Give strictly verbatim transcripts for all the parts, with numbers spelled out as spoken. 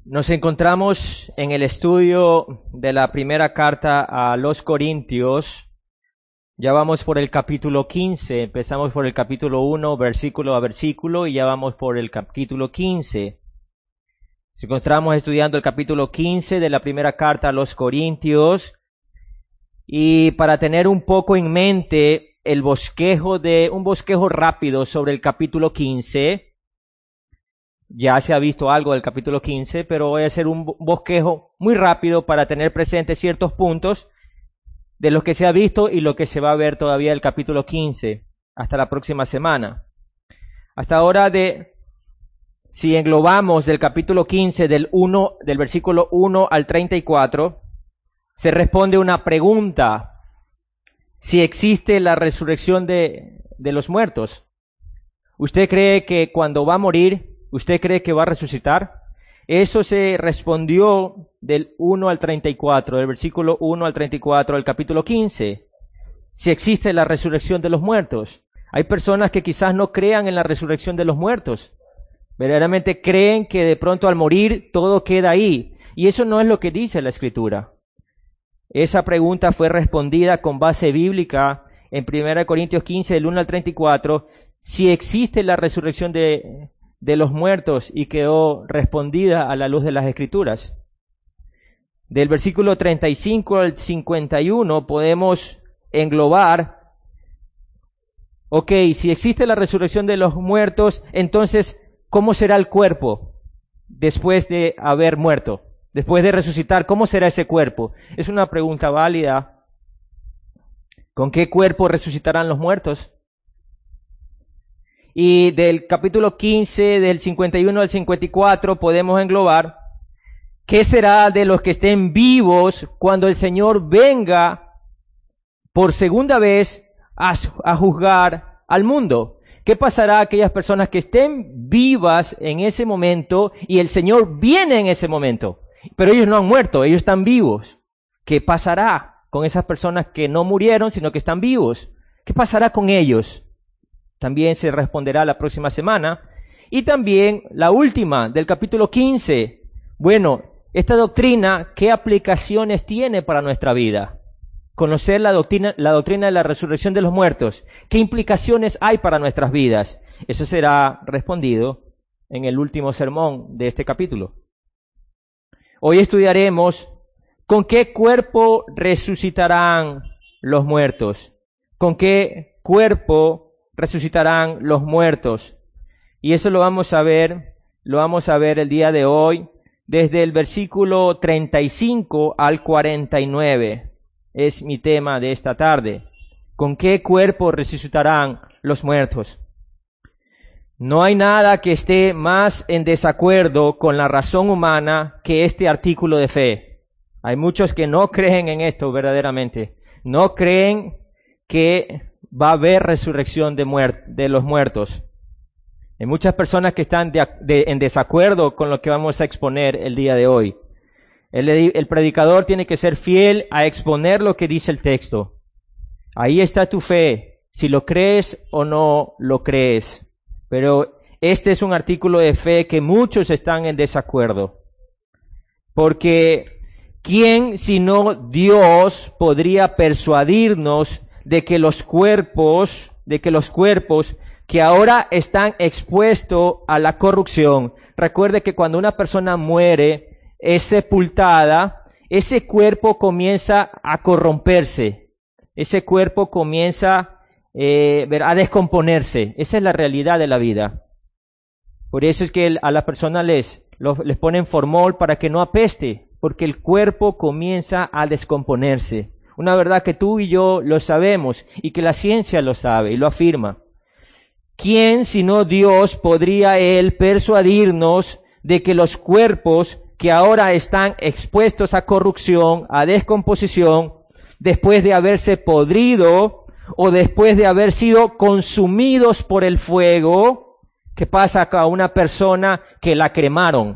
Nos encontramos en el estudio de la primera carta a los Corintios. Ya vamos por el capítulo quince, empezamos por el capítulo uno, versículo a versículo, y ya vamos por el capítulo quince. Nos encontramos estudiando el capítulo quince de la primera carta a los Corintios, y para tener un poco en mente el bosquejo de, un bosquejo rápido sobre el capítulo quince. Ya se ha visto algo del capítulo quince, pero voy a hacer un bosquejo muy rápido para tener presentes ciertos puntos de lo que se ha visto y lo que se va a ver todavía del capítulo quince hasta la próxima semana. Hasta ahora, de, si englobamos del capítulo quince, del, uno, del versículo uno al treinta y cuatro, se responde una pregunta: si existe la resurrección de, de los muertos. ¿Usted cree que cuando va a morir, ¿usted cree que va a resucitar? Eso se respondió del uno al treinta y cuatro, del versículo uno al treinta y cuatro del capítulo quince. Si existe la resurrección de los muertos. Hay personas que quizás no crean en la resurrección de los muertos. Verdaderamente creen que de pronto al morir todo queda ahí. Y eso no es lo que dice la Escritura. Esa pregunta fue respondida con base bíblica en primera Corintios quince, del uno al treinta y cuatro. Si existe la resurrección de de los muertos, y quedó respondida a la luz de las Escrituras. Del versículo treinta y cinco al cincuenta y uno podemos englobar: ok, si existe la resurrección de los muertos, entonces, ¿cómo será el cuerpo después de haber muerto? Después de resucitar, ¿cómo será ese cuerpo? Es una pregunta válida. ¿Con qué cuerpo resucitarán los muertos? Y del capítulo quince, del cincuenta y uno al cincuenta y cuatro, podemos englobar: ¿qué será de los que estén vivos cuando el Señor venga por segunda vez a, a juzgar al mundo? ¿Qué pasará a aquellas personas que estén vivas en ese momento y el Señor viene en ese momento? Pero ellos no han muerto, ellos están vivos. ¿Qué pasará con esas personas que no murieron, sino que están vivos? ¿Qué pasará con ellos? También se responderá la próxima semana. Y también la última, del capítulo quince. Bueno, esta doctrina, ¿qué aplicaciones tiene para nuestra vida? Conocer la doctrina, la doctrina de la resurrección de los muertos. ¿Qué implicaciones hay para nuestras vidas? Eso será respondido en el último sermón de este capítulo. Hoy estudiaremos con qué cuerpo resucitarán los muertos. ¿Con qué cuerpo resucitarán los muertos? Y eso lo vamos a ver, lo vamos a ver el día de hoy, desde el versículo treinta y cinco al cuarenta y nueve. Es mi tema de esta tarde. ¿Con qué cuerpo resucitarán los muertos? No hay nada que esté más en desacuerdo con la razón humana que este artículo de fe. Hay muchos que no creen en esto verdaderamente. No creen que va a haber resurrección de, muert- de los muertos. Hay muchas personas que están de, de, en desacuerdo con lo que vamos a exponer el día de hoy. El, el predicador tiene que ser fiel a exponer lo que dice el texto. Ahí está tu fe, si lo crees o no lo crees. Pero este es un artículo de fe que muchos están en desacuerdo. Porque ¿quién sino Dios podría persuadirnos de que los cuerpos, de que los cuerpos que ahora están expuestos a la corrupción? Recuerde que cuando una persona muere, es sepultada, ese cuerpo comienza a corromperse, ese cuerpo comienza eh, a descomponerse. Esa es la realidad de la vida. Por eso es que a la persona les, les ponen formol para que no apeste, porque el cuerpo comienza a descomponerse. Una verdad que tú y yo lo sabemos y que la ciencia lo sabe y lo afirma. ¿Quién sino Dios podría Él persuadirnos de que los cuerpos que ahora están expuestos a corrupción, a descomposición, después de haberse podrido o después de haber sido consumidos por el fuego? ¿Qué pasa a una persona que la cremaron?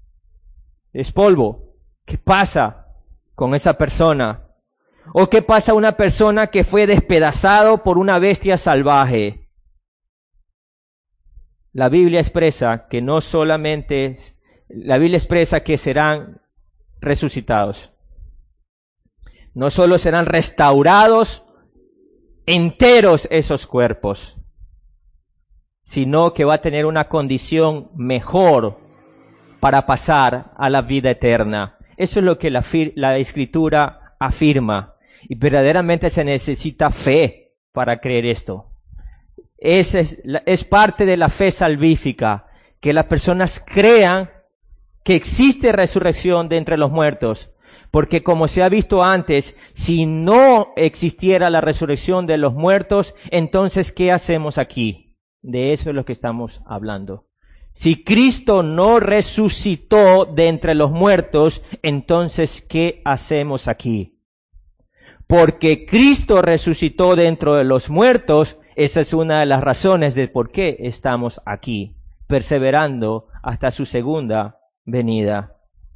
Es polvo. ¿Qué pasa con esa persona? ¿O qué pasa a una persona que fue despedazado por una bestia salvaje? La Biblia expresa que no solamente la Biblia expresa que serán resucitados. No solo serán restaurados enteros esos cuerpos, sino que va a tener una condición mejor para pasar a la vida eterna. Eso es lo que la, la Escritura afirma. Y verdaderamente se necesita fe para creer esto. Es, es, es parte de la fe salvífica, que las personas crean que existe resurrección de entre los muertos. Porque como se ha visto antes, si no existiera la resurrección de los muertos, entonces ¿qué hacemos aquí? De eso es lo que estamos hablando. Si Cristo no resucitó de entre los muertos, entonces ¿qué hacemos aquí? Porque Cristo resucitó dentro de los muertos, esa es una de las razones de por qué estamos aquí, perseverando hasta su segunda venida.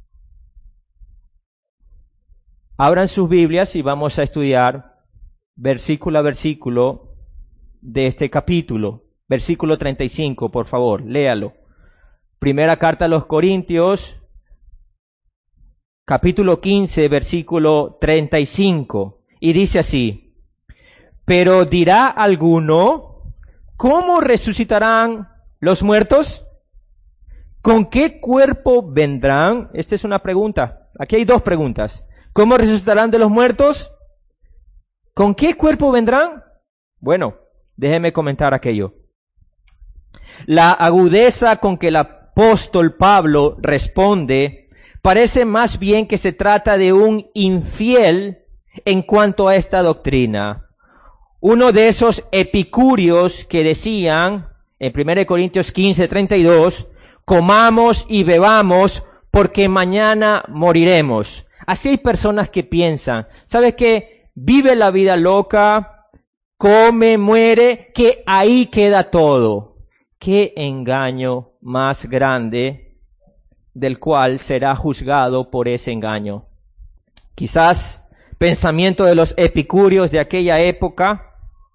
Abran sus Biblias y vamos a estudiar versículo a versículo de este capítulo. Versículo treinta y cinco, por favor, léalo. Primera carta a los Corintios, capítulo quince, versículo treinta y cinco. Y dice así: pero dirá alguno, ¿cómo resucitarán los muertos? ¿Con qué cuerpo vendrán? Esta es una pregunta. Aquí hay dos preguntas. ¿Cómo resucitarán de los muertos? ¿Con qué cuerpo vendrán? Bueno, déjeme comentar aquello. La agudeza con que el apóstol Pablo responde parece más bien que se trata de un infiel en cuanto a esta doctrina. Uno de esos epicúreos que decían en primera Corintios quince, treinta y dos, comamos y bebamos porque mañana moriremos. Así hay personas que piensan, ¿sabes qué? Vive la vida loca, come, muere, que ahí queda todo. Qué engaño más grande, del cual será juzgado por ese engaño. Quizás pensamiento de los epicúreos de aquella época,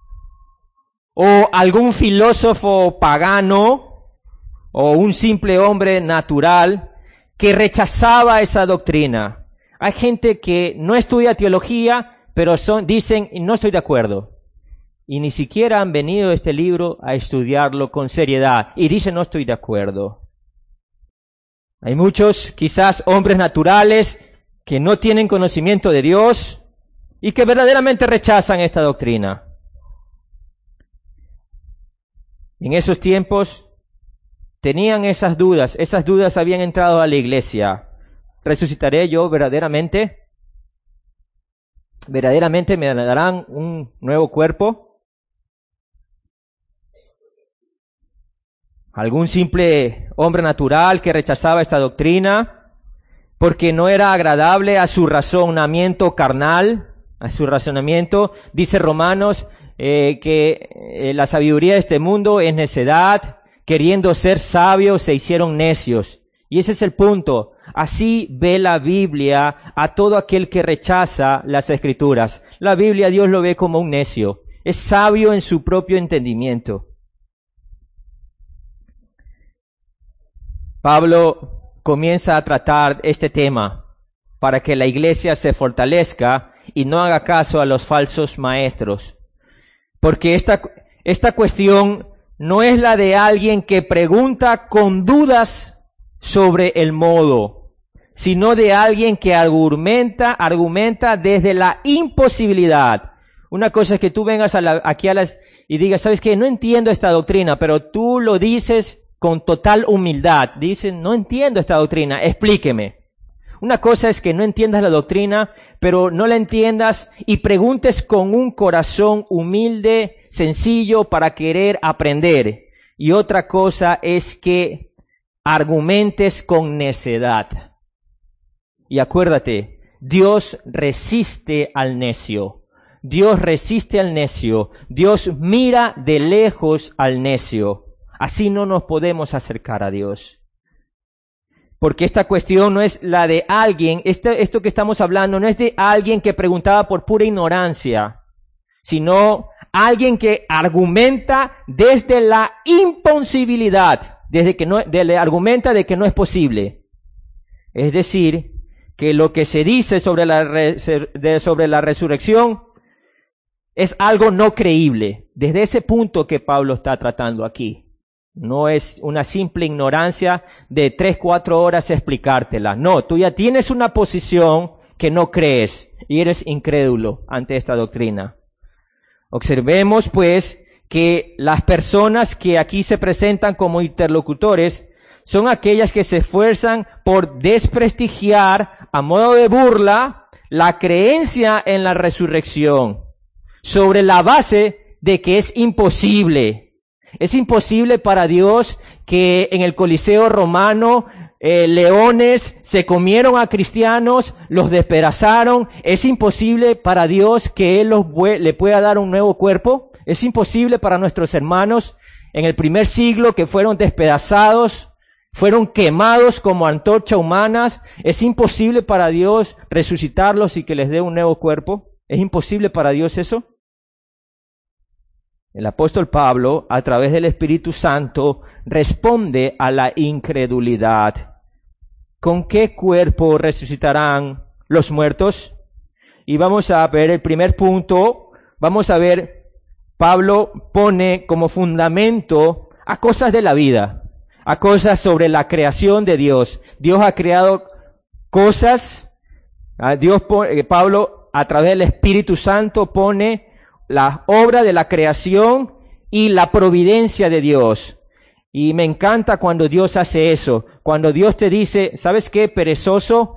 o algún filósofo pagano, o un simple hombre natural que rechazaba esa doctrina. Hay gente que no estudia teología, pero son, dicen, no estoy de acuerdo. Y ni siquiera han venido a este libro a estudiarlo con seriedad. Y dicen, no estoy de acuerdo. Hay muchos, quizás hombres naturales, que no tienen conocimiento de Dios y que verdaderamente rechazan esta doctrina. En esos tiempos tenían esas dudas. Esas dudas habían entrado a la iglesia. ¿Resucitaré yo verdaderamente? ¿Verdaderamente me darán un nuevo cuerpo? ¿Algún simple hombre natural que rechazaba esta doctrina porque no era agradable a su razonamiento carnal, a su razonamiento? Dice Romanos eh, que eh, la sabiduría de este mundo es necedad, queriendo ser sabios se hicieron necios. Y ese es el punto. Así ve la Biblia a todo aquel que rechaza las Escrituras. La Biblia Dios lo ve como un necio. Es sabio en su propio entendimiento. Pablo comienza a tratar este tema para que la iglesia se fortalezca y no haga caso a los falsos maestros. Porque esta, esta cuestión no es la de alguien que pregunta con dudas sobre el modo, sino de alguien que argumenta, argumenta desde la imposibilidad. Una cosa es que tú vengas a la, aquí a las, y digas, ¿sabes qué? No entiendo esta doctrina, pero tú lo dices con total humildad. Dicen, no entiendo esta doctrina, explíqueme. Una cosa es que no entiendas la doctrina, pero no la entiendas y preguntes con un corazón humilde, sencillo, para querer aprender. Y otra cosa es que argumentes con necedad. Y acuérdate, Dios resiste al necio. Dios resiste al necio. Dios mira de lejos al necio. Así no nos podemos acercar a Dios. Porque esta cuestión no es la de alguien, este, esto que estamos hablando no es de alguien que preguntaba por pura ignorancia, sino alguien que argumenta desde la imposibilidad, desde que no, de, le argumenta de que no es posible. Es decir, que lo que se dice sobre la, re, de, sobre la resurrección es algo no creíble. Desde ese punto que Pablo está tratando aquí. No es una simple ignorancia de tres, cuatro horas explicártela. No, tú ya tienes una posición que no crees y eres incrédulo ante esta doctrina. Observemos pues que las personas que aquí se presentan como interlocutores son aquellas que se esfuerzan por desprestigiar a modo de burla la creencia en la resurrección sobre la base de que es imposible. Es imposible para Dios que en el Coliseo romano eh, leones se comieron a cristianos, los despedazaron. Es imposible para Dios que Él los, le pueda dar un nuevo cuerpo. Es imposible para nuestros hermanos en el primer siglo que fueron despedazados, fueron quemados como antorchas humanas. Es imposible para Dios resucitarlos y que les dé un nuevo cuerpo. ¿Es imposible para Dios eso? El apóstol Pablo, a través del Espíritu Santo, responde a la incredulidad. ¿Con qué cuerpo resucitarán los muertos? Y vamos a ver el primer punto. Vamos a ver, Pablo pone como fundamento a cosas de la vida, a cosas sobre la creación de Dios. Dios ha creado cosas, Dios, Pablo, a través del Espíritu Santo pone la obra de la creación y la providencia de Dios. Y me encanta cuando Dios hace eso. Cuando Dios te dice, ¿sabes qué? Perezoso,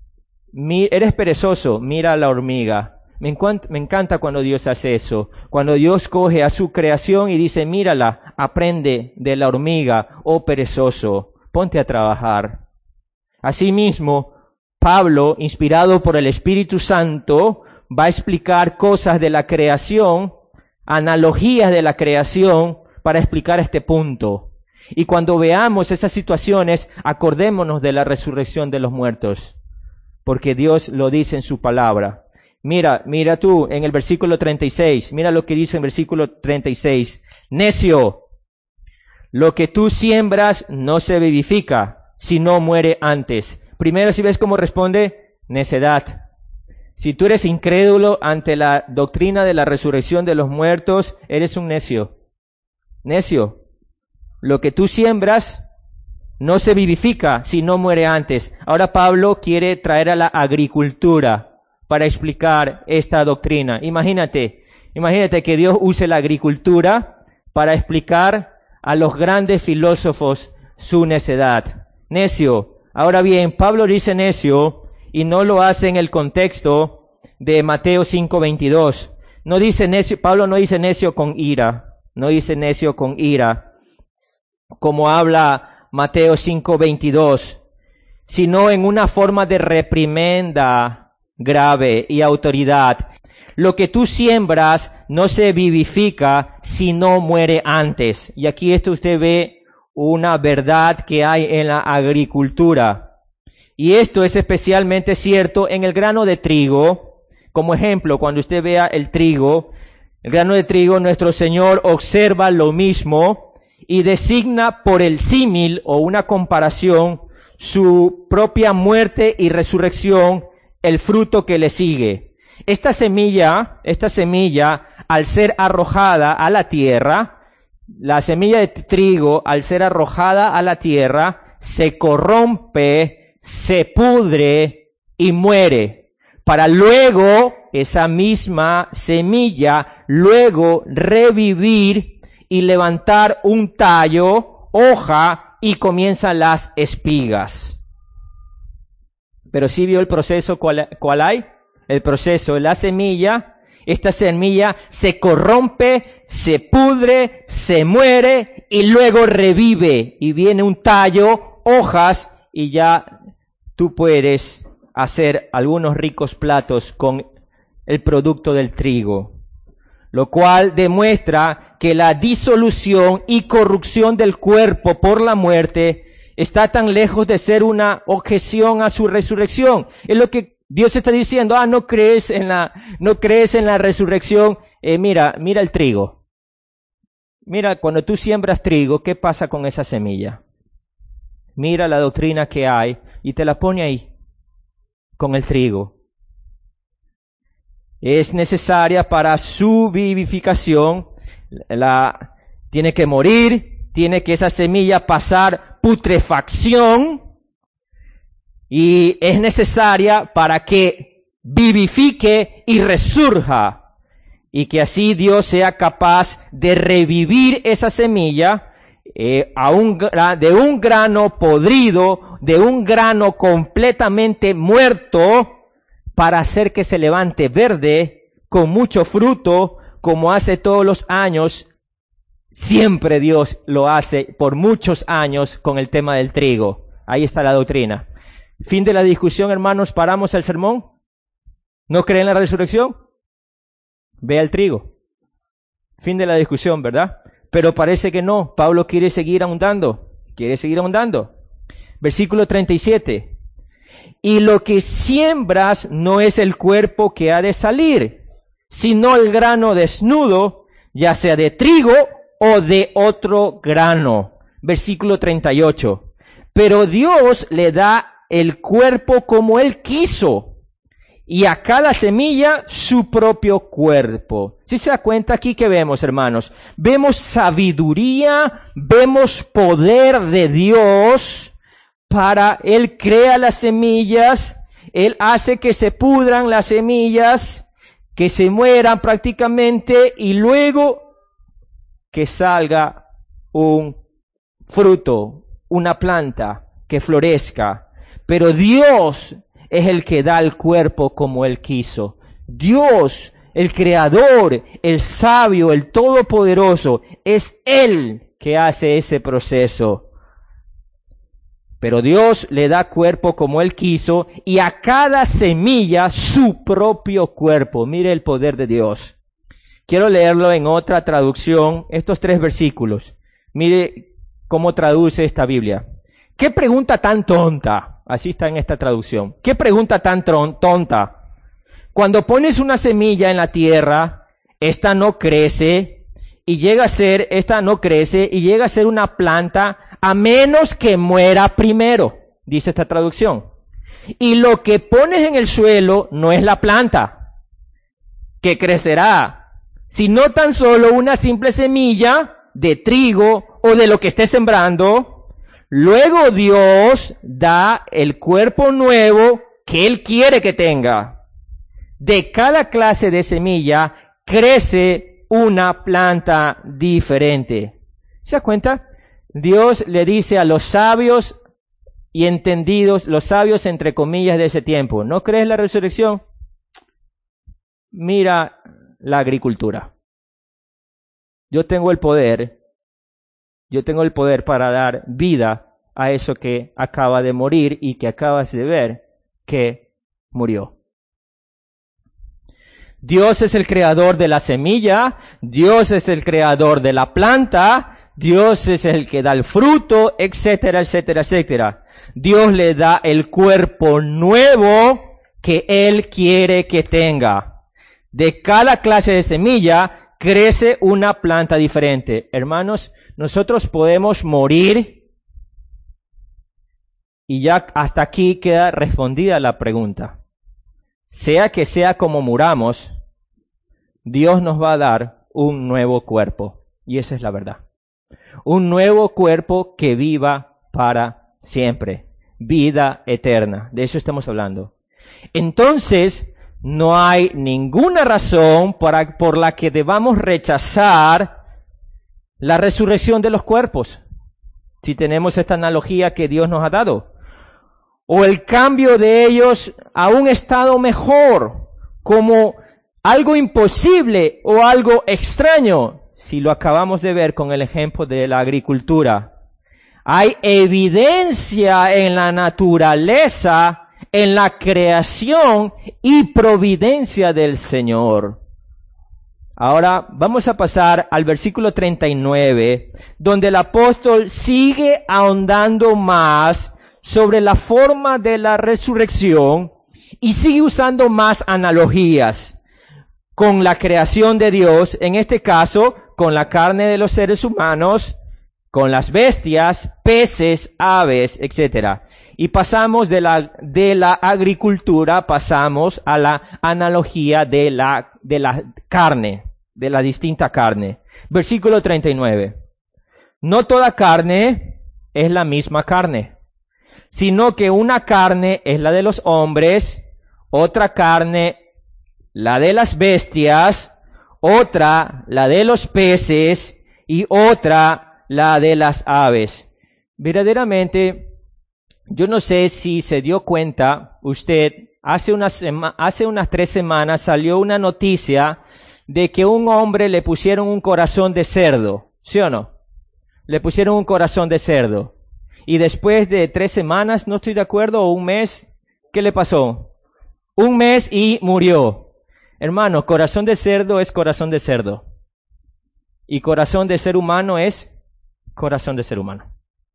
Mi, eres perezoso, mira la hormiga. Me encanta, me encanta cuando Dios hace eso. Cuando Dios coge a su creación y dice, mírala, aprende de la hormiga, oh perezoso, ponte a trabajar. Asimismo, Pablo, inspirado por el Espíritu Santo, va a explicar cosas de la creación, analogías de la creación, para explicar este punto. Y cuando veamos esas situaciones, acordémonos de la resurrección de los muertos, porque Dios lo dice en su palabra. Mira, mira tú en el versículo treinta y seis, mira lo que dice en el versículo treinta y seis. Necio, lo que tú siembras no se vivifica, sino muere antes. Primero, si ves cómo responde, necedad. Si tú eres incrédulo ante la doctrina de la resurrección de los muertos, eres un necio. Necio. Lo que tú siembras no se vivifica si no muere antes. Ahora Pablo quiere traer a la agricultura para explicar esta doctrina. Imagínate, imagínate que Dios use la agricultura para explicar a los grandes filósofos su necedad. Necio. Ahora bien, Pablo dice necio y no lo hace en el contexto de Mateo cinco veintidós. No dice necio, Pablo no dice necio con ira, no dice necio con ira, como habla Mateo cinco veintidós, sino en una forma de reprimenda grave y autoridad. Lo que tú siembras no se vivifica si no muere antes. Y aquí esto usted ve una verdad que hay en la agricultura. Y esto es especialmente cierto en el grano de trigo. Como ejemplo, cuando usted vea el trigo, el grano de trigo, nuestro Señor observa lo mismo y designa por el símil o una comparación su propia muerte y resurrección, el fruto que le sigue. Esta semilla, esta semilla, al ser arrojada a la tierra, la semilla de trigo, al ser arrojada a la tierra, se corrompe, se pudre y muere, para luego esa misma semilla, luego revivir y levantar un tallo, hoja, y comienzan las espigas. Pero sí vio el proceso, ¿cuál, cuál hay? El proceso, la semilla, esta semilla se corrompe, se pudre, se muere y luego revive y viene un tallo, hojas y ya tú puedes hacer algunos ricos platos con el producto del trigo, lo cual demuestra que la disolución y corrupción del cuerpo por la muerte está tan lejos de ser una objeción a su resurrección. Es lo que Dios está diciendo, ah, no crees en la, no crees en la resurrección, eh, mira, mira el trigo. Mira, cuando tú siembras trigo, ¿qué pasa con esa semilla? Mira la doctrina que hay y te la pone ahí, con el trigo. Es necesaria para su vivificación, la, tiene que morir, tiene que esa semilla pasar putrefacción, y es necesaria para que vivifique y resurja, y que así Dios sea capaz de revivir esa semilla eh, a un, de un grano podrido, de un grano completamente muerto, para hacer que se levante verde, con mucho fruto, como hace todos los años. Siempre Dios lo hace por muchos años con el tema del trigo. Ahí está la doctrina. Fin de la discusión, hermanos, paramos el sermón. ¿No creen en la resurrección? Vea el trigo. Fin de la discusión, ¿verdad? Pero parece que no. Pablo quiere seguir ahondando. Quiere seguir ahondando. Versículo treinta y siete. Y lo que siembras no es el cuerpo que ha de salir, sino el grano desnudo, ya sea de trigo o de otro grano. Versículo treinta y ocho. Pero Dios le da el cuerpo como Él quiso, y a cada semilla su propio cuerpo. ¿Sí se da cuenta aquí que vemos, hermanos? Vemos sabiduría, vemos poder de Dios para Él crea las semillas, Él hace que se pudran las semillas, que se mueran prácticamente, y luego que salga un fruto, una planta que florezca. Pero Dios es el que da el cuerpo como Él quiso. Dios, el Creador, el sabio, el Todopoderoso, es Él que hace ese proceso. Pero Dios le da cuerpo como Él quiso, y a cada semilla su propio cuerpo. Mire el poder de Dios. Quiero leerlo en otra traducción, estos tres versículos. Mire cómo traduce esta Biblia. ¿Qué pregunta tan tonta? Así está en esta traducción. ¿Qué pregunta tan tonta? Cuando pones una semilla en la tierra, esta no crece y llega a ser, esta no crece y llega a ser una planta a menos que muera primero, dice esta traducción. Y lo que pones en el suelo no es la planta que crecerá, sino tan solo una simple semilla de trigo o de lo que esté sembrando. Luego Dios da el cuerpo nuevo que Él quiere que tenga. De cada clase de semilla crece una planta diferente. ¿Se da cuenta? Dios le dice a los sabios y entendidos, los sabios entre comillas de ese tiempo, ¿no crees la resurrección? Mira la agricultura. Yo tengo el poder, yo tengo el poder para dar vida a eso que acaba de morir y que acabas de ver que murió. Dios es el creador de la semilla, Dios es el creador de la planta, Dios es el que da el fruto, etcétera, etcétera, etcétera. Dios le da el cuerpo nuevo que Él quiere que tenga. De cada clase de semilla crece una planta diferente. Hermanos, nosotros podemos morir y ya hasta aquí queda respondida la pregunta. Sea que sea como muramos, Dios nos va a dar un nuevo cuerpo. Y esa es la verdad. Un nuevo cuerpo que viva para siempre. Vida eterna. De eso estamos hablando. Entonces, no hay ninguna razón para, por la que debamos rechazar la resurrección de los cuerpos, si tenemos esta analogía que Dios nos ha dado, o el cambio de ellos a un estado mejor, como algo imposible o algo extraño, si lo acabamos de ver con el ejemplo de la agricultura. Hay evidencia en la naturaleza, en la creación y providencia del Señor. Ahora vamos a pasar al versículo treinta y nueve, donde el apóstol sigue ahondando más sobre la forma de la resurrección y sigue usando más analogías con la creación de Dios, en este caso con la carne de los seres humanos, con las bestias, peces, aves, etcétera. Y pasamos de la, de la agricultura, pasamos a la analogía de la, de la carne, de la distinta carne. Versículo treinta y nueve. No toda carne es la misma carne, sino que una carne es la de los hombres, otra carne la de las bestias, otra la de los peces y otra la de las aves. Verdaderamente, yo no sé si se dio cuenta usted, hace unas, hace unas tres semanas salió una noticia de que un hombre le pusieron un corazón de cerdo, ¿sí o no? Le pusieron un corazón de cerdo. Y después de tres semanas, no estoy de acuerdo, o un mes, ¿qué le pasó? Un mes y murió. Hermano, corazón de cerdo es corazón de cerdo. Y corazón de ser humano es corazón de ser humano.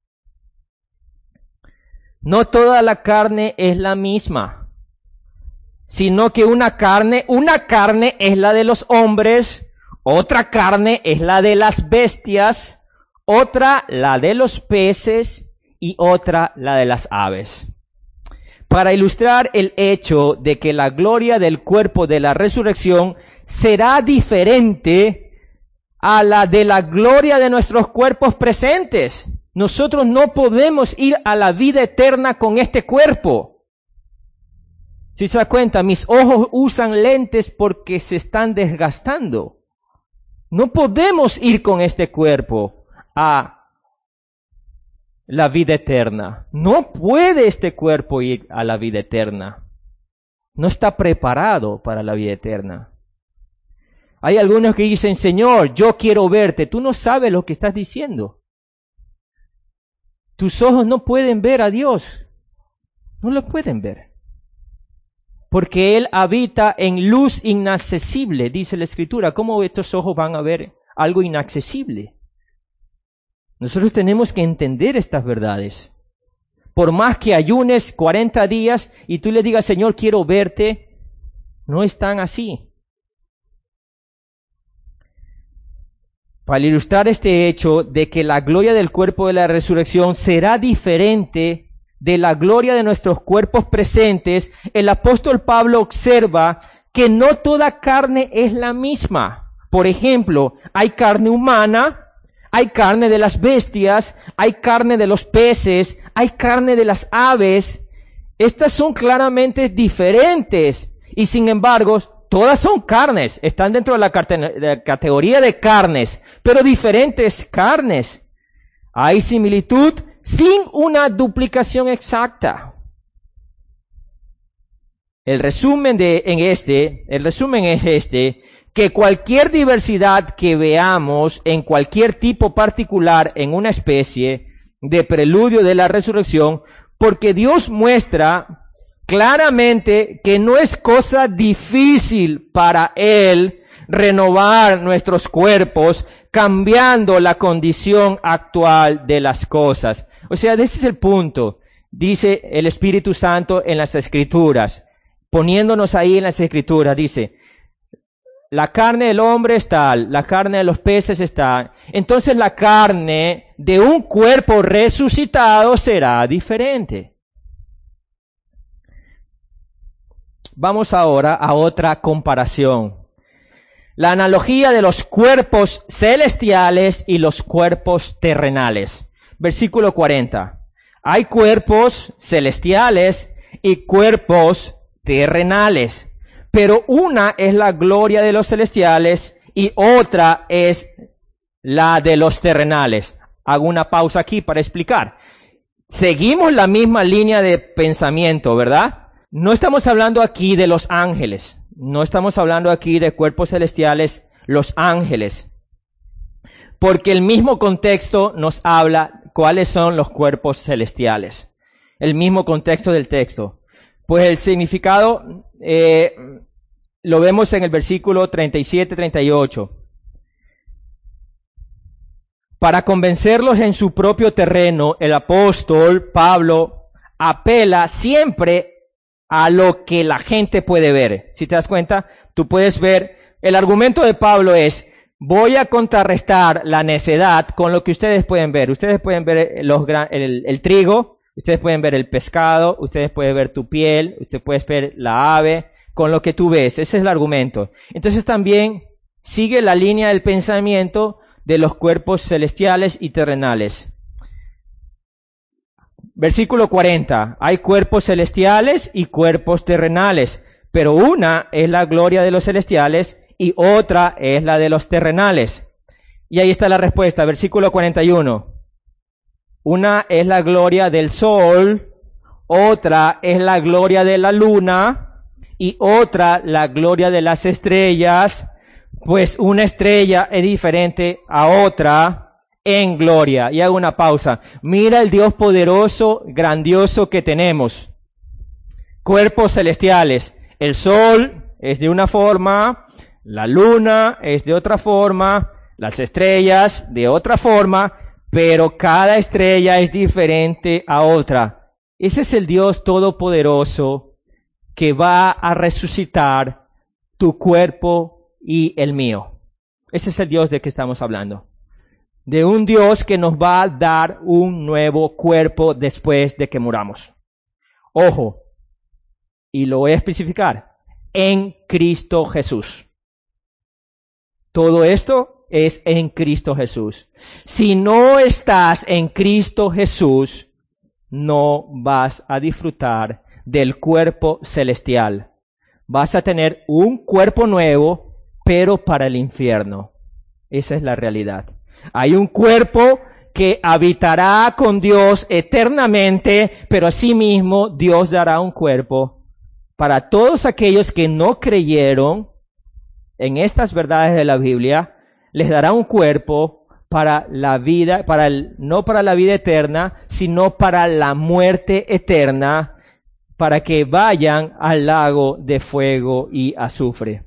No toda la carne es la misma, sino que una carne, una carne es la de los hombres, otra carne es la de las bestias, otra la de los peces y otra la de las aves. Para ilustrar el hecho de que la gloria del cuerpo de la resurrección será diferente a la de la gloria de nuestros cuerpos presentes. Nosotros no podemos ir a la vida eterna con este cuerpo. Si se da cuenta, mis ojos usan lentes porque se están desgastando. No podemos ir con este cuerpo a la vida eterna. No puede este cuerpo ir a la vida eterna. No está preparado para la vida eterna. Hay algunos que dicen, Señor, yo quiero verte. Tú no sabes lo que estás diciendo. Tus ojos no pueden ver a Dios. No lo pueden ver. Porque Él habita en luz inaccesible, dice la Escritura. ¿Cómo estos ojos van a ver algo inaccesible? Nosotros tenemos que entender estas verdades. Por más que ayunes cuarenta días y tú le digas, Señor, quiero verte, no están así. Para ilustrar este hecho de que la gloria del cuerpo de la resurrección será diferente de la gloria de nuestros cuerpos presentes, el apóstol Pablo observa que no toda carne es la misma. Por ejemplo, hay carne humana, hay carne de las bestias, hay carne de los peces, hay carne de las aves. Estas son claramente diferentes y sin embargo, todas son carnes, están dentro de la, de la categoría de carnes, pero diferentes carnes. Hay similitud sin una duplicación exacta. El resumen de en este, el resumen es este, que cualquier diversidad que veamos en cualquier tipo particular en una especie de preludio de la resurrección, porque Dios muestra claramente que no es cosa difícil para Él renovar nuestros cuerpos, cambiando la condición actual de las cosas. O sea, ese es el punto, dice el Espíritu Santo en las Escrituras, poniéndonos ahí en las Escrituras, dice, la carne del hombre es tal, la carne de los peces es tal. Entonces la carne de un cuerpo resucitado será diferente. Vamos ahora a otra comparación. La analogía de los cuerpos celestiales y los cuerpos terrenales. Versículo cuarenta. Hay cuerpos celestiales y cuerpos terrenales. Pero una es la gloria de los celestiales y otra es la de los terrenales. Hago una pausa aquí para explicar. Seguimos la misma línea de pensamiento, ¿verdad? No estamos hablando aquí de los ángeles. No estamos hablando aquí de cuerpos celestiales, los ángeles. Porque el mismo contexto nos habla cuáles son los cuerpos celestiales. El mismo contexto del texto. Pues el significado eh, lo vemos en el versículo treinta y siete, treinta y ocho. Para convencerlos en su propio terreno, el apóstol Pablo apela siempre a lo que la gente puede ver. Si te das cuenta, tú puedes ver, el argumento de Pablo es, voy a contrarrestar la necedad con lo que ustedes pueden ver. Ustedes pueden ver los, el, el trigo, Ustedes pueden ver el pescado, ustedes pueden ver tu piel, ustedes pueden ver la ave, con lo que tú ves. Ese es el argumento. Entonces también sigue la línea del pensamiento de los cuerpos celestiales y terrenales. Versículo cuarenta. Hay cuerpos celestiales y cuerpos terrenales, pero una es la gloria de los celestiales y otra es la de los terrenales. Y ahí está la respuesta, versículo cuarenta y uno. Una es la gloria del sol, otra es la gloria de la luna y otra la gloria de las estrellas, pues una estrella es diferente a otra en gloria. Y hago una pausa. Mira el Dios poderoso, grandioso que tenemos. Cuerpos celestiales. El sol es de una forma, la luna es de otra forma, las estrellas de otra forma, pero cada estrella es diferente a otra. Ese es el Dios todopoderoso que va a resucitar tu cuerpo y el mío. Ese es el Dios de que estamos hablando. De un Dios que nos va a dar un nuevo cuerpo después de que muramos. Ojo, y lo voy a especificar, en Cristo Jesús. Todo esto es en Cristo Jesús. Si no estás en Cristo Jesús, no vas a disfrutar del cuerpo celestial. Vas a tener un cuerpo nuevo, pero para el infierno. Esa es la realidad. Hay un cuerpo que habitará con Dios eternamente, pero asimismo Dios dará un cuerpo para todos aquellos que no creyeron en estas verdades de la Biblia. Les dará un cuerpo para la vida, para el, no para la vida eterna, sino para la muerte eterna, para que vayan al lago de fuego y azufre.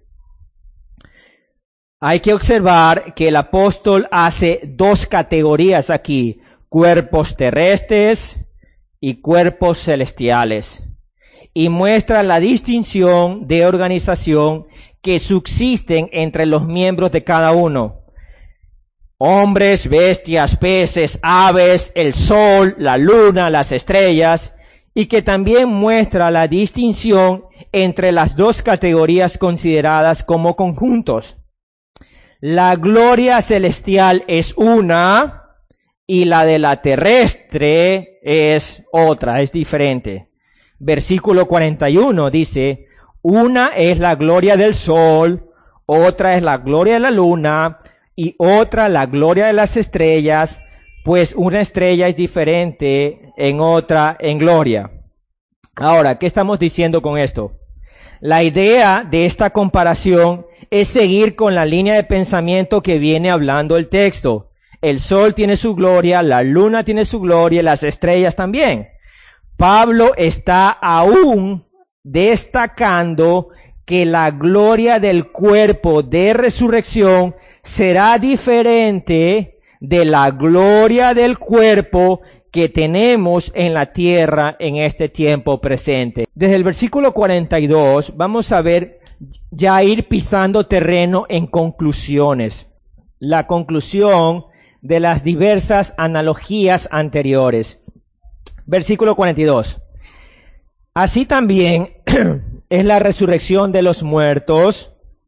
Hay que observar que el apóstol hace dos categorías aquí, cuerpos terrestres y cuerpos celestiales, y muestra la distinción de organización que subsisten entre los miembros de cada uno. Hombres, bestias, peces, aves, el sol, la luna, las estrellas, y que también muestra la distinción entre las dos categorías consideradas como conjuntos. La gloria celestial es una y la de la terrestre es otra, es diferente. Versículo cuarenta y uno dice, una es la gloria del sol, otra es la gloria de la luna y otra la gloria de las estrellas, pues una estrella es diferente en otra en gloria. Ahora, ¿qué estamos diciendo con esto? La idea de esta comparación es seguir con la línea de pensamiento que viene hablando el texto. El sol tiene su gloria, la luna tiene su gloria, y las estrellas también. Pablo está aún destacando que la gloria del cuerpo de resurrección será diferente de la gloria del cuerpo que tenemos en la tierra en este tiempo presente. Desde el versículo cuarenta y dos vamos a ver ya ir pisando terreno en conclusiones. La conclusión de las diversas analogías anteriores. Versículo cuarenta y dos. Así también es la resurrección de los muertos.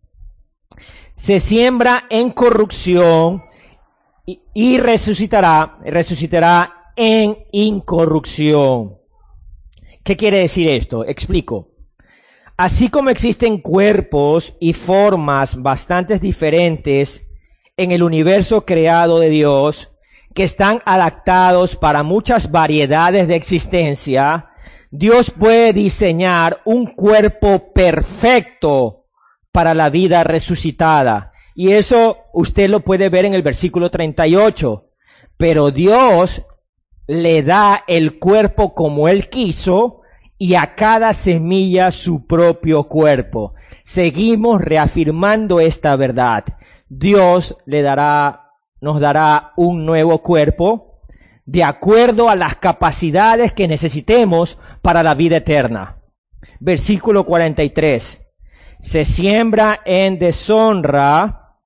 Se siembra en corrupción y, y resucitará, resucitará en incorrupción. ¿Qué quiere decir esto? Explico. Así como existen cuerpos y formas bastante diferentes en el universo creado de Dios, que están adaptados para muchas variedades de existencia, Dios puede diseñar un cuerpo perfecto para la vida resucitada. Y eso usted lo puede ver en el versículo treinta y ocho. Pero Dios le da el cuerpo como Él quiso, y a cada semilla su propio cuerpo. Seguimos reafirmando esta verdad. Dios le dará, nos dará un nuevo cuerpo de acuerdo a las capacidades que necesitemos para la vida eterna. Versículo cuarenta y tres. Se siembra en deshonra,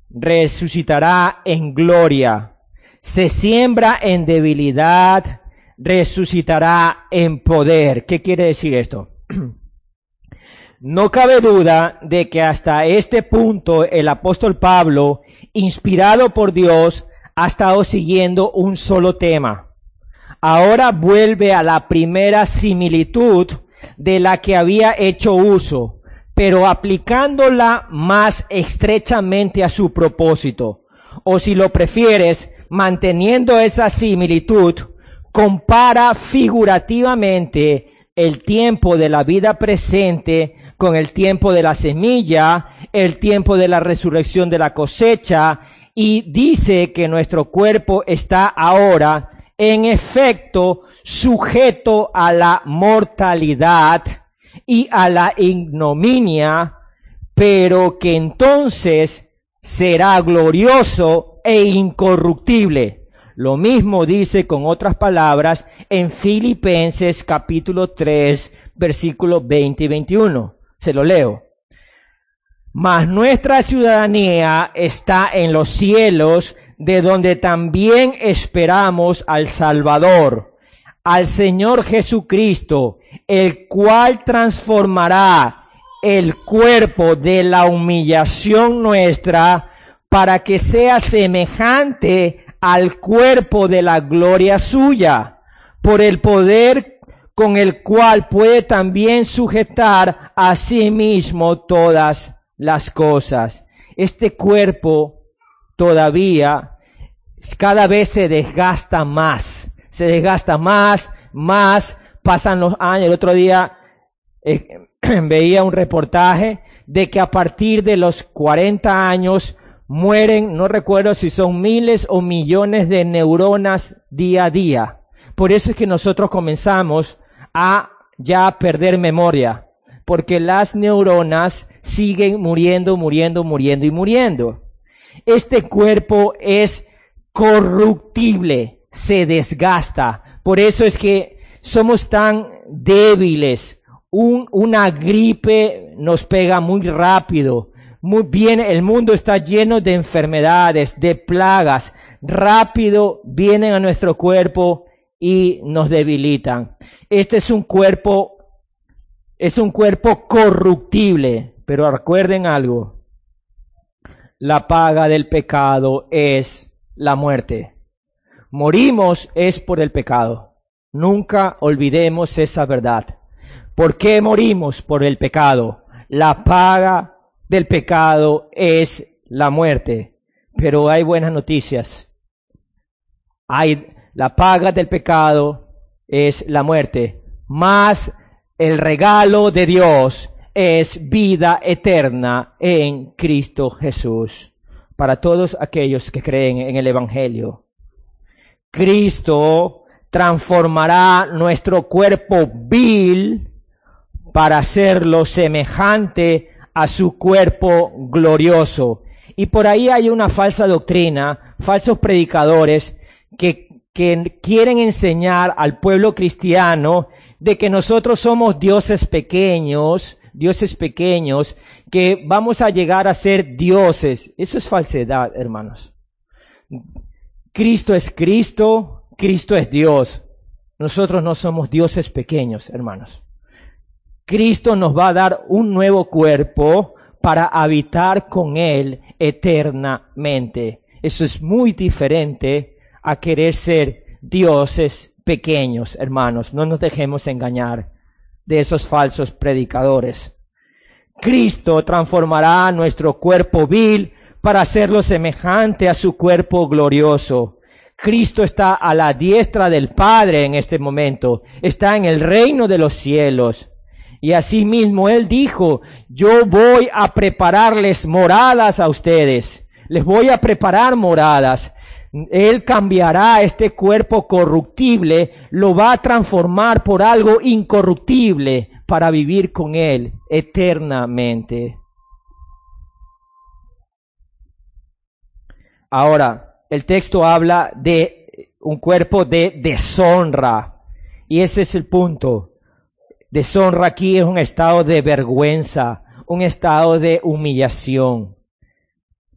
resucitará en gloria. Se siembra en debilidad, resucitará en poder. ¿Qué quiere decir esto? No cabe duda de que hasta este punto el apóstol Pablo, inspirado por Dios, ha estado siguiendo un solo tema. Ahora vuelve a la primera similitud de la que había hecho uso, pero aplicándola más estrechamente a su propósito. O si lo prefieres, manteniendo esa similitud, compara figurativamente el tiempo de la vida presente con el tiempo de la semilla, el tiempo de la resurrección de la cosecha, y dice que nuestro cuerpo está ahora, en efecto, sujeto a la mortalidad y a la ignominia, pero que entonces será glorioso e incorruptible. Lo mismo dice con otras palabras en Filipenses capítulo tres, versículos veinte y veintiuno. Se lo leo. Mas nuestra ciudadanía está en los cielos, de donde también esperamos al Salvador, al Señor Jesucristo, el cual transformará el cuerpo de la humillación nuestra para que sea semejante al cuerpo de la gloria suya, por el poder con el cual puede también sujetar a sí mismo todas las cosas. Este cuerpo todavía cada vez se desgasta más, se desgasta más, más, pasan los años. El otro día eh, veía un reportaje de que a partir de los cuarenta años mueren, no recuerdo si son miles o millones de neuronas día a día. Por eso es que nosotros comenzamos a ya perder memoria, porque las neuronas siguen muriendo, muriendo, muriendo y muriendo. Este cuerpo es corruptible, se desgasta. Por eso es que somos tan débiles. Un, una gripe nos pega muy rápido. Muy bien, el mundo está lleno de enfermedades, de plagas. Rápido vienen a nuestro cuerpo y nos debilitan. Este es un cuerpo, es un cuerpo corruptible. Pero recuerden algo. La paga del pecado es la muerte. Morimos es por el pecado. Nunca olvidemos esa verdad. ¿Por qué morimos? Por el pecado. La paga del pecado es la muerte. Pero hay buenas noticias. Hay, la paga del pecado es la muerte. Más el regalo de Dios es vida eterna en Cristo Jesús. Para todos aquellos que creen en el Evangelio. Cristo transformará nuestro cuerpo vil para hacerlo semejante a su cuerpo glorioso. Y por ahí hay una falsa doctrina, falsos predicadores que, que quieren enseñar al pueblo cristiano de que nosotros somos dioses pequeños, dioses pequeños, que vamos a llegar a ser dioses. Eso es falsedad, hermanos. Cristo es Cristo, Cristo es Dios. Nosotros no somos dioses pequeños, hermanos. Cristo nos va a dar un nuevo cuerpo para habitar con Él eternamente. Eso es muy diferente a querer ser dioses pequeños, hermanos. No nos dejemos engañar de esos falsos predicadores. Cristo transformará nuestro cuerpo vil para hacerlo semejante a su cuerpo glorioso. Cristo está a la diestra del Padre en este momento. Está en el reino de los cielos. Y asimismo Él dijo, yo voy a prepararles moradas a ustedes. Les voy a preparar moradas. Él cambiará este cuerpo corruptible, lo va a transformar por algo incorruptible para vivir con Él eternamente. Ahora, el texto habla de un cuerpo de deshonra. Y ese es el punto. Deshonra aquí es un estado de vergüenza, un estado de humillación.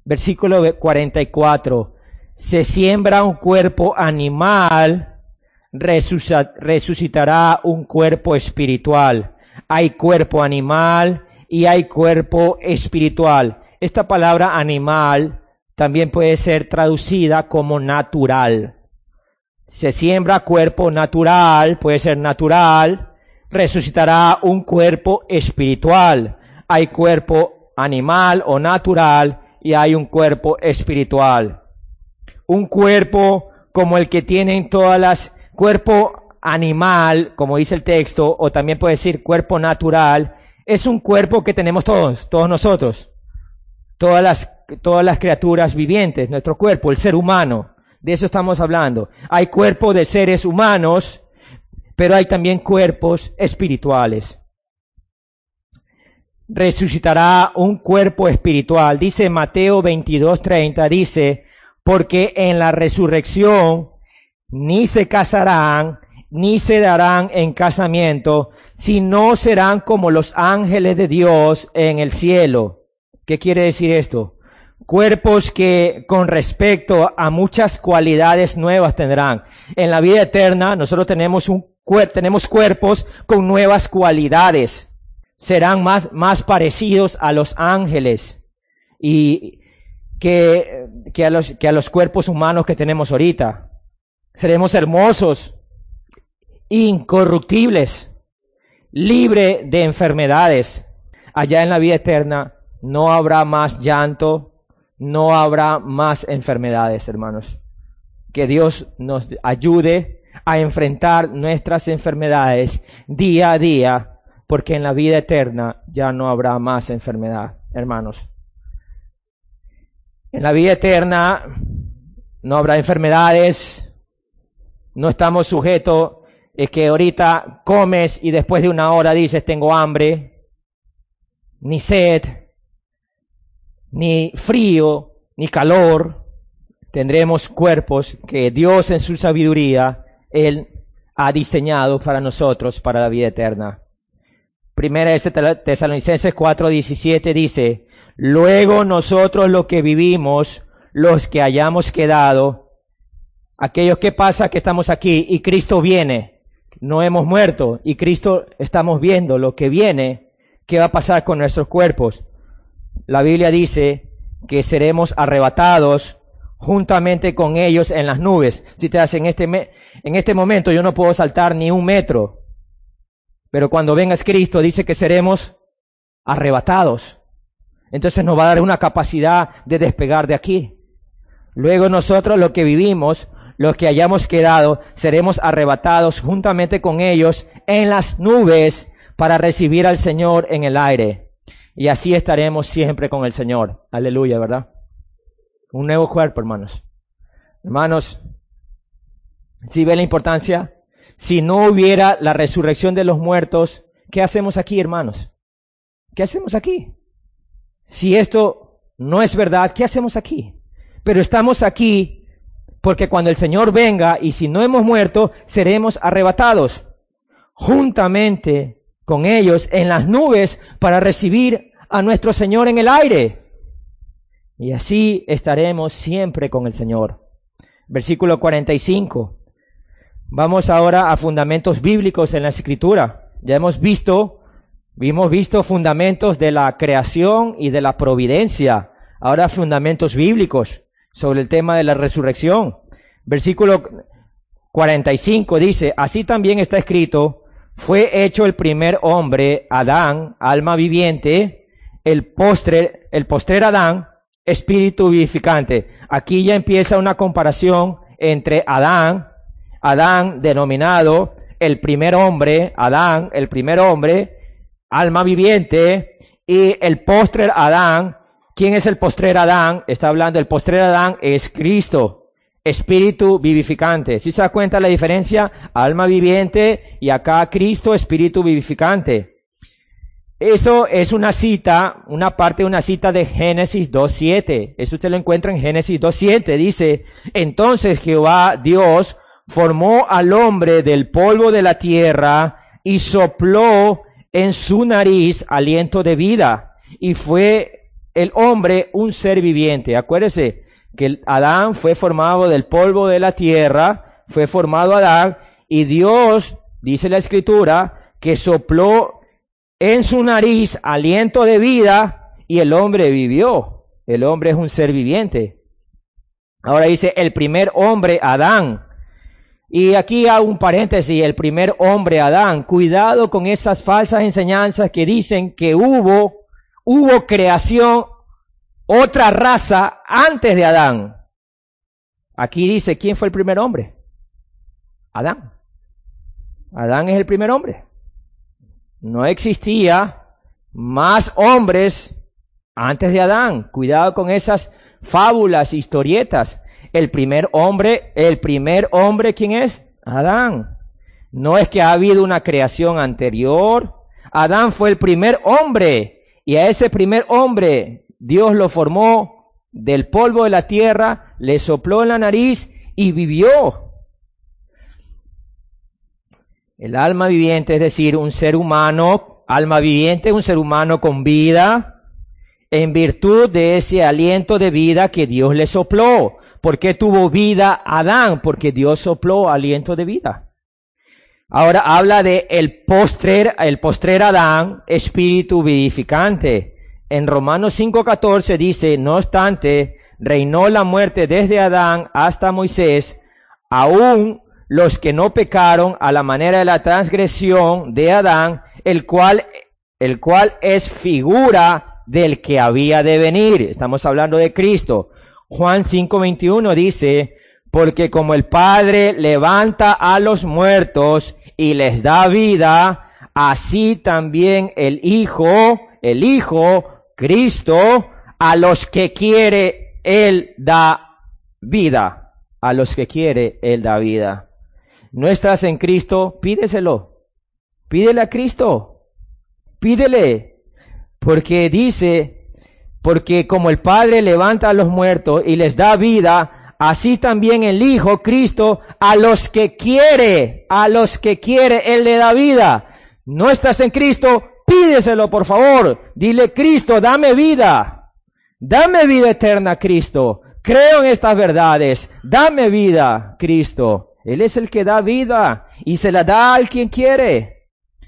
Versículo cuarenta y cuatro. Se siembra un cuerpo animal, resucitará un cuerpo espiritual. Hay cuerpo animal y hay cuerpo espiritual. Esta palabra animal también puede ser traducida como natural. Se siembra cuerpo natural, puede ser natural, resucitará un cuerpo espiritual. Hay cuerpo animal o natural y hay un cuerpo espiritual. Un cuerpo como el que tienen todas las, cuerpo animal, como dice el texto, o también puede decir cuerpo natural, es un cuerpo que tenemos todos, todos nosotros, todas las, todas las criaturas vivientes, nuestro cuerpo, el ser humano, de eso estamos hablando. Hay cuerpo de seres humanos, pero hay también cuerpos espirituales. Resucitará un cuerpo espiritual, dice Mateo veintidós treinta, dice, porque en la resurrección ni se casarán, ni se darán en casamiento, sino serán como los ángeles de Dios en el cielo. ¿Qué quiere decir esto? Cuerpos que con respecto a muchas cualidades nuevas tendrán. En la vida eterna nosotros tenemos un cuer- tenemos cuerpos con nuevas cualidades. Serán más, más parecidos a los ángeles y que, que, a los, que a los cuerpos humanos que tenemos ahorita. Seremos hermosos, incorruptibles, libre de enfermedades. Allá en la vida eterna no habrá más llanto, no habrá más enfermedades, hermanos. Que Dios nos ayude a enfrentar nuestras enfermedades día a día, porque en la vida eterna ya no habrá más enfermedad, hermanos. En la vida eterna no habrá enfermedades, no estamos sujetos a que ahorita comes y después de una hora dices tengo hambre, ni sed, ni frío, ni calor. Tendremos cuerpos que Dios en su sabiduría, Él ha diseñado para nosotros, para la vida eterna. Primera de Tesalonicenses cuatro diecisiete dice, luego nosotros los que vivimos, los que hayamos quedado, aquellos que pasa que estamos aquí y Cristo viene, no hemos muerto y Cristo estamos viendo lo que viene, ¿qué va a pasar con nuestros cuerpos? La Biblia dice que seremos arrebatados juntamente con ellos en las nubes. Si te das en este, me, en este momento yo no puedo saltar ni un metro, pero cuando vengas Cristo dice que seremos arrebatados. Entonces nos va a dar una capacidad de despegar de aquí. Luego nosotros los que vivimos, los que hayamos quedado, seremos arrebatados juntamente con ellos en las nubes para recibir al Señor en el aire. Y así estaremos siempre con el Señor. Aleluya, ¿verdad? Un nuevo cuerpo, hermanos. Hermanos, ¿sí ve la importancia? Si no hubiera la resurrección de los muertos, ¿qué hacemos aquí, hermanos? ¿Qué hacemos aquí? Si esto no es verdad, ¿qué hacemos aquí? Pero estamos aquí porque cuando el Señor venga y si no hemos muerto, seremos arrebatados juntamente con ellos en las nubes para recibir a nuestro Señor en el aire. Y así estaremos siempre con el Señor. Versículo cuarenta y cinco. Vamos ahora a fundamentos bíblicos en la Escritura. Ya hemos visto, hemos visto fundamentos de la creación y de la providencia. Ahora fundamentos bíblicos sobre el tema de la resurrección. Versículo cuarenta y cinco dice, así también está escrito, fue hecho el primer hombre, Adán, alma viviente, el postre, el postrer Adán, espíritu vivificante. Aquí ya empieza una comparación entre Adán, Adán denominado el primer hombre, Adán, el primer hombre, alma viviente, y el postrer Adán. ¿Quién es el postrer Adán? Está hablando, el postrer Adán es Cristo, espíritu vivificante. ¿Sí se da cuenta la diferencia? Alma viviente y acá Cristo, espíritu vivificante. Eso es una cita, una parte de una cita de Génesis dos siete. Eso usted lo encuentra en Génesis dos siete. Dice, entonces Jehová Dios formó al hombre del polvo de la tierra y sopló en su nariz aliento de vida. Y fue el hombre un ser viviente. Acuérdese que Adán fue formado del polvo de la tierra, fue formado Adán y Dios, dice la Escritura, que sopló en su nariz aliento de vida y el hombre vivió. El hombre es un ser viviente. Ahora dice el primer hombre, Adán. Y aquí hago un paréntesis, el primer hombre, Adán. Cuidado con esas falsas enseñanzas que dicen que hubo, hubo creación, otra raza antes de Adán. Aquí dice, ¿quién fue el primer hombre? Adán. Adán es el primer hombre. No existía más hombres antes de Adán. Cuidado con esas fábulas, historietas. El primer hombre, el primer hombre, ¿quién es? Adán. No es que ha habido una creación anterior. Adán fue el primer hombre. Y a ese primer hombre, Dios lo formó del polvo de la tierra, le sopló en la nariz y vivió. El alma viviente, es decir, un ser humano, alma viviente, un ser humano con vida, en virtud de ese aliento de vida que Dios le sopló. ¿Por qué tuvo vida Adán? Porque Dios sopló aliento de vida. Ahora habla de el postrer, el postrer Adán, espíritu vivificante. En Romanos cinco catorce dice, no obstante, reinó la muerte desde Adán hasta Moisés, aún los que no pecaron a la manera de la transgresión de Adán, el cual, el cual es figura del que había de venir. Estamos hablando de Cristo. Juan cinco veintiuno dice, porque como el Padre levanta a los muertos y les da vida, así también el Hijo, el Hijo, Cristo, a los que quiere, Él da vida. A los que quiere, Él da vida. ¿No estás en Cristo? Pídeselo. Pídele a Cristo. Pídele. Porque dice, porque como el Padre levanta a los muertos y les da vida, así también el Hijo, Cristo, a los que quiere, a los que quiere, Él le da vida. ¿No estás en Cristo? Pídeselo, por favor. Dile, Cristo, dame vida. Dame vida eterna, Cristo. Creo en estas verdades. Dame vida, Cristo. Él es el que da vida y se la da al quien quiere.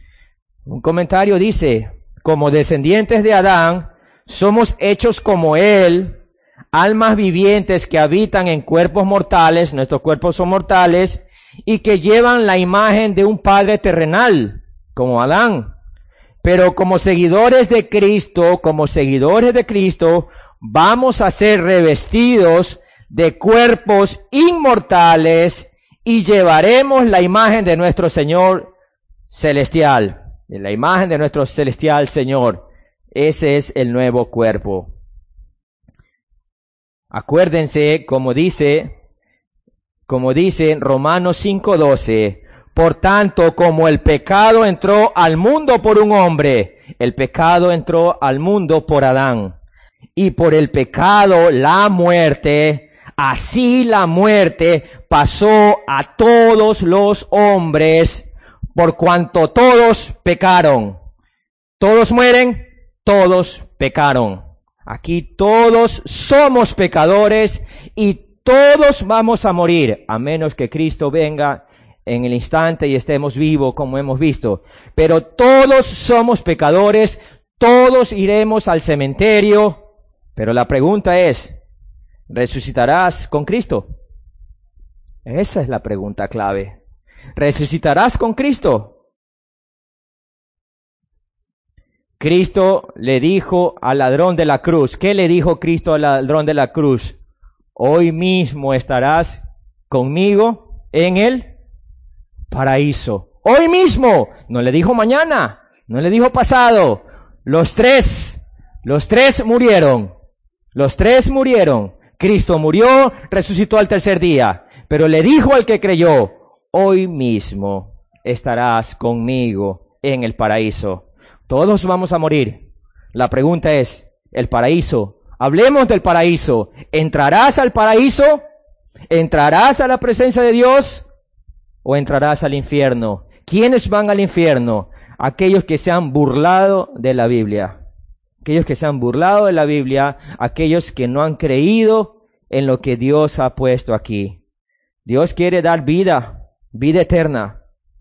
Un comentario dice, como descendientes de Adán, somos hechos como Él, almas vivientes que habitan en cuerpos mortales, nuestros cuerpos son mortales, y que llevan la imagen de un Padre terrenal, como Adán. Pero como seguidores de Cristo, como seguidores de Cristo, vamos a ser revestidos de cuerpos inmortales y llevaremos la imagen de nuestro Señor celestial, de la imagen de nuestro celestial Señor. Ese es el nuevo cuerpo. Acuérdense, como dice, como dice Romanos cinco doce, por tanto, como el pecado entró al mundo por un hombre, el pecado entró al mundo por Adán, y por el pecado la muerte, así la muerte pasó a todos los hombres, por cuanto todos pecaron. ¿Todos mueren? Todos pecaron. Aquí todos somos pecadores y todos vamos a morir, a menos que Cristo venga en el instante y estemos vivos como hemos visto. Pero todos somos pecadores, todos iremos al cementerio. Pero la pregunta es, ¿resucitarás con Cristo? Esa es la pregunta clave. ¿Resucitarás con Cristo? Cristo le dijo al ladrón de la cruz. ¿Qué le dijo Cristo al ladrón de la cruz? Hoy mismo estarás conmigo en el paraíso. Hoy mismo. No le dijo mañana. No le dijo pasado. Los tres, los tres murieron. Los tres murieron. Cristo murió, resucitó al tercer día. Pero le dijo al que creyó, hoy mismo estarás conmigo en el paraíso. Todos vamos a morir. La pregunta es, el paraíso. Hablemos del paraíso. ¿Entrarás al paraíso? ¿Entrarás a la presencia de Dios? ¿O entrarás al infierno? ¿Quiénes van al infierno? Aquellos que se han burlado de la Biblia. Aquellos que se han burlado de la Biblia. Aquellos que no han creído en lo que Dios ha puesto aquí. Dios quiere dar vida. vida eterna.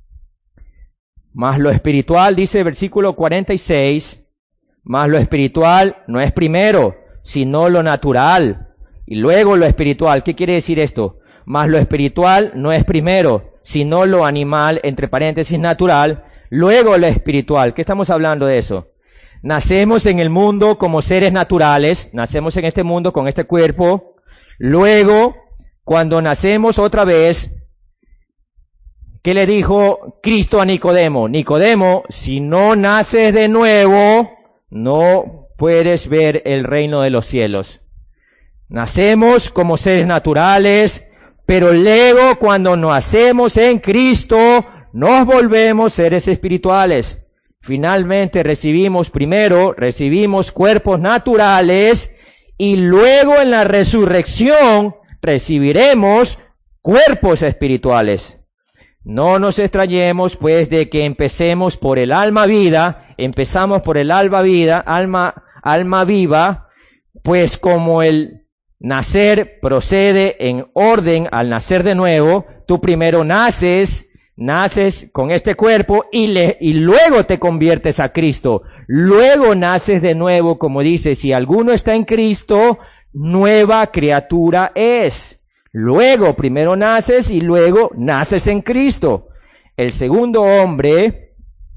Mas lo espiritual, dice versículo cuarenta y seis, mas lo espiritual no es primero, sino lo natural, y luego lo espiritual. ¿Qué quiere decir esto? Mas lo espiritual no es primero, sino lo animal, entre paréntesis natural, luego lo espiritual. ¿Qué estamos hablando de eso? Nacemos en el mundo como seres naturales, nacemos en este mundo con este cuerpo, luego, cuando nacemos otra vez, ¿qué le dijo Cristo a Nicodemo? Nicodemo, si no naces de nuevo, no puedes ver el reino de los cielos. Nacemos como seres naturales, pero luego cuando nacemos en Cristo, nos volvemos seres espirituales. Finalmente recibimos primero, recibimos cuerpos naturales y luego en la resurrección recibiremos cuerpos espirituales. No nos extrañemos pues de que empecemos por el alma vida, empezamos por el alma vida, alma, alma viva, pues como el nacer procede en orden al nacer de nuevo, tú primero naces, naces con este cuerpo y, le, y luego te conviertes a Cristo. Luego naces de nuevo, como dice, si alguno está en Cristo, nueva criatura es. Luego, primero naces y luego naces en Cristo. El segundo hombre,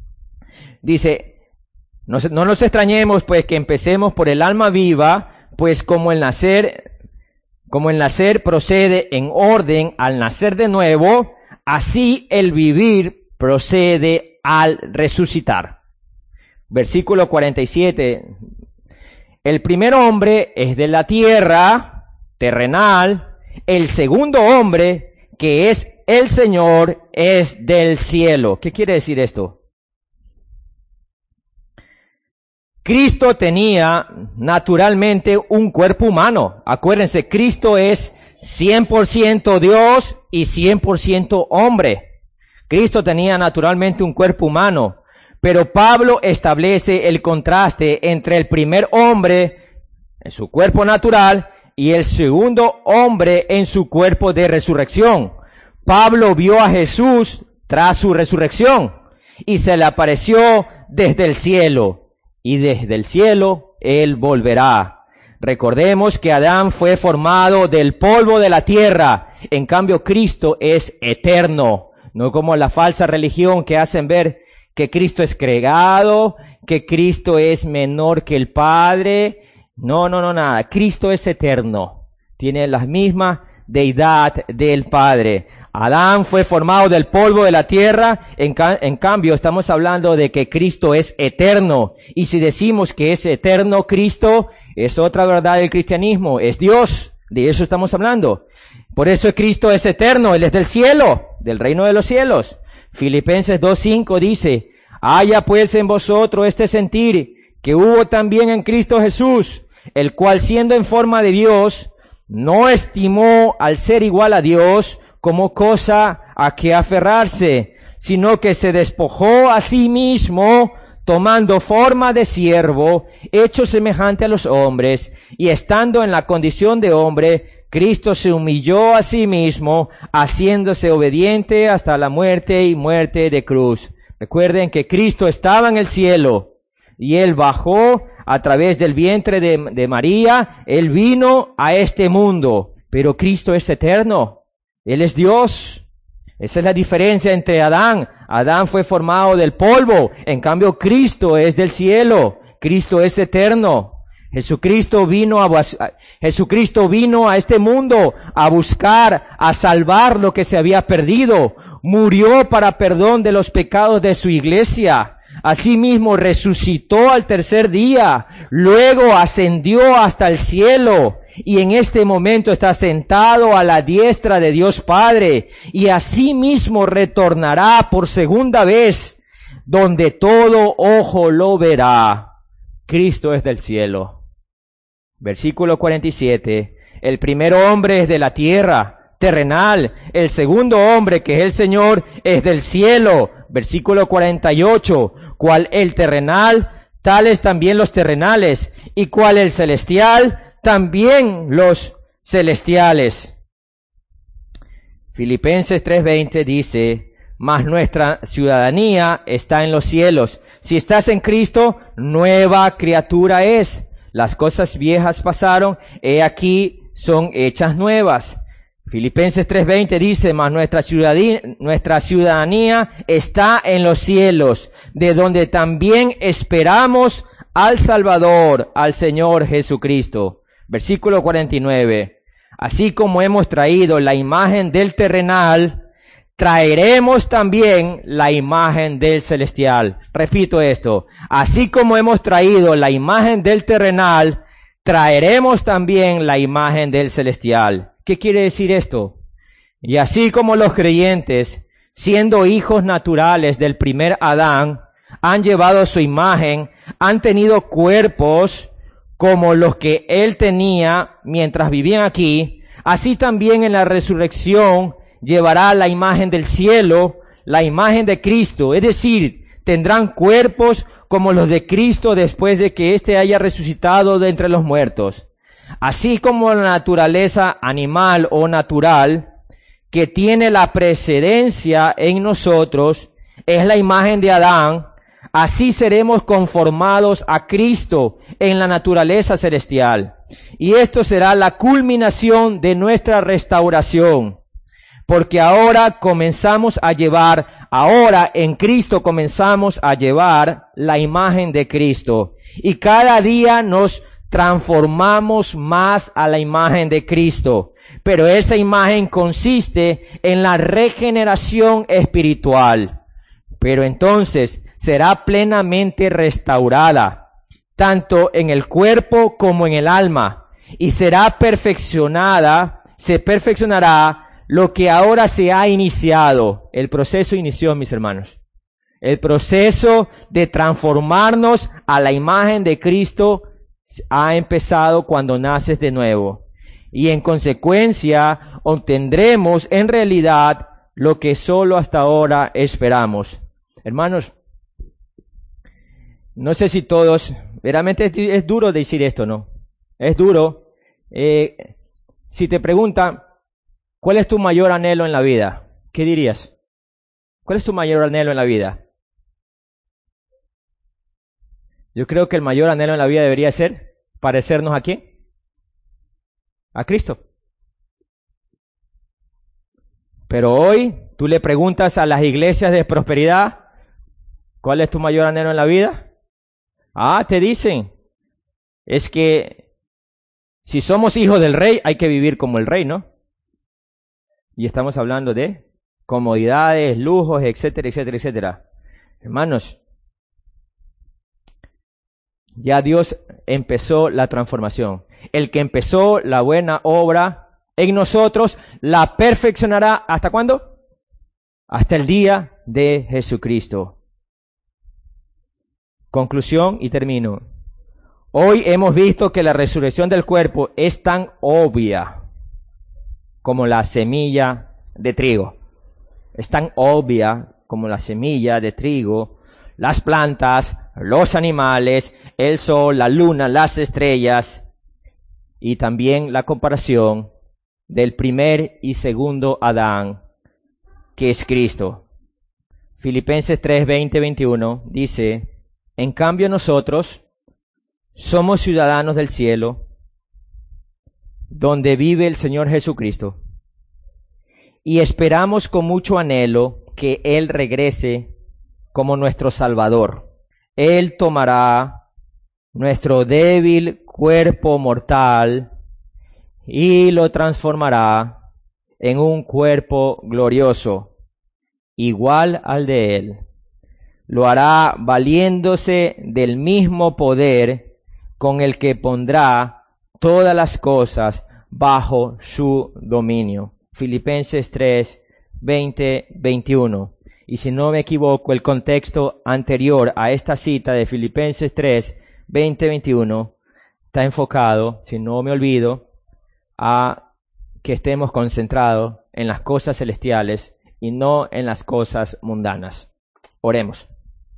dice, no, no nos extrañemos pues que empecemos por el alma viva, pues como el nacer, como el nacer procede en orden al nacer de nuevo, así el vivir procede al resucitar. Versículo cuarenta y siete. El primer hombre es de la tierra, terrenal. El segundo hombre, que es el Señor, es del cielo. ¿Qué quiere decir esto? Cristo tenía naturalmente un cuerpo humano. Acuérdense, Cristo es cien por ciento Dios y cien por ciento hombre. Cristo tenía naturalmente un cuerpo humano, pero Pablo establece el contraste entre el primer hombre en su cuerpo natural y el segundo hombre en su cuerpo de resurrección. Pablo vio a Jesús tras su resurrección y se le apareció desde el cielo, y desde el cielo él volverá. Recordemos que Adán fue formado del polvo de la tierra, en cambio Cristo es eterno, no como la falsa religión que hacen ver que Cristo es creado, que Cristo es menor que el Padre. No, no, no, nada. Cristo es eterno. Tiene la misma deidad del Padre. Adán fue formado del polvo de la tierra. En, ca- en cambio, estamos hablando de que Cristo es eterno. Y si decimos que es eterno Cristo, es otra verdad del cristianismo. Es Dios. De eso estamos hablando. Por eso Cristo es eterno. Él es del cielo, del reino de los cielos. Filipenses dos cinco dice, haya pues en vosotros este sentir que hubo también en Cristo Jesús, el cual siendo en forma de Dios, no estimó al ser igual a Dios como cosa a que aferrarse, sino que se despojó a sí mismo, tomando forma de siervo, hecho semejante a los hombres, y estando en la condición de hombre, Cristo se humilló a sí mismo, haciéndose obediente hasta la muerte y muerte de cruz. Recuerden que Cristo estaba en el cielo, y Él bajó a través del vientre de, de María, Él vino a este mundo, pero Cristo es eterno, Él es Dios. Esa es la diferencia entre Adán. Adán fue formado del polvo, en cambio Cristo es del cielo, Cristo es eterno. Jesucristo vino a, Jesucristo vino a este mundo a buscar, a salvar lo que se había perdido. Murió para perdón de los pecados de su iglesia. Asimismo resucitó al tercer día, luego ascendió hasta el cielo y en este momento está sentado a la diestra de Dios Padre y asimismo retornará por segunda vez, donde todo ojo lo verá. Cristo es del cielo. Versículo cuarenta y siete. El primer hombre es de la tierra, terrenal. El segundo hombre, que es el Señor, es del cielo. Versículo cuarenta y ocho. Cual el terrenal, tales también los terrenales. Y cual el celestial, también los celestiales. Filipenses tres veinte dice, mas nuestra ciudadanía está en los cielos. Si estás en Cristo, nueva criatura es. Las cosas viejas pasaron, he aquí son hechas nuevas. Filipenses tres veinte dice, mas nuestra ciudadanía, nuestra ciudadanía está en los cielos, de donde también esperamos al Salvador, al Señor Jesucristo. Versículo cuarenta y nueve. Así como hemos traído la imagen del terrenal, traeremos también la imagen del celestial. Repito esto, así como hemos traído la imagen del terrenal, traeremos también la imagen del celestial. ¿Qué quiere decir esto? Y así como los creyentes, siendo hijos naturales del primer Adán, han llevado su imagen, han tenido cuerpos como los que él tenía mientras vivían aquí, así también en la resurrección llevará la imagen del cielo, la imagen de Cristo, es decir, tendrán cuerpos como los de Cristo después de que éste haya resucitado de entre los muertos. Así como la naturaleza animal o natural, que tiene la precedencia en nosotros, es la imagen de Adán, así seremos conformados a Cristo en la naturaleza celestial. Y esto será la culminación de nuestra restauración. Porque ahora comenzamos a llevar, ahora en Cristo comenzamos a llevar la imagen de Cristo. Y cada día nos transformamos más a la imagen de Cristo. Pero esa imagen consiste en la regeneración espiritual. Pero entonces será plenamente restaurada, tanto en el cuerpo como en el alma. Y será perfeccionada, se perfeccionará lo que ahora se ha iniciado. El proceso inició, mis hermanos. El proceso de transformarnos a la imagen de Cristo ha empezado cuando naces de nuevo. Y en consecuencia obtendremos en realidad lo que solo hasta ahora esperamos. Hermanos, no sé si todos, verdaderamente es, es duro decir esto, ¿no? Es duro. Eh, si te preguntan, ¿cuál es tu mayor anhelo en la vida? ¿Qué dirías? ¿Cuál es tu mayor anhelo en la vida? Yo creo que el mayor anhelo en la vida debería ser parecernos a quién? A Cristo. Pero hoy tú le preguntas a las iglesias de prosperidad, ¿cuál es tu mayor anhelo en la vida? Ah, te dicen, es que si somos hijos del rey hay que vivir como el rey, ¿no? Y estamos hablando de comodidades, lujos, etcétera, etcétera, etcétera. Hermanos, ya Dios empezó la transformación. El que empezó la buena obra en nosotros, la perfeccionará. ¿Hasta cuándo? Hasta el día de Jesucristo. Conclusión y termino. Hoy hemos visto que la resurrección del cuerpo es tan obvia como la semilla de trigo. Es tan obvia como la semilla de trigo, las plantas, los animales, el sol, la luna, las estrellas y también la comparación del primer y segundo Adán, que es Cristo. Filipenses tres, veinte, veintiuno dice, en cambio nosotros somos ciudadanos del cielo, donde vive el Señor Jesucristo, y esperamos con mucho anhelo que Él regrese como nuestro Salvador. Él tomará nuestro débil cuerpo mortal y lo transformará en un cuerpo glorioso, igual al de Él. Lo hará valiéndose del mismo poder con el que pondrá todas las cosas bajo su dominio. Filipenses tres, veinte, veintiuno. Y si no me equivoco, el contexto anterior a esta cita de Filipenses tres, veinte, veintiuno está enfocado, si no me olvido, a que estemos concentrados en las cosas celestiales y no en las cosas mundanas. Oremos.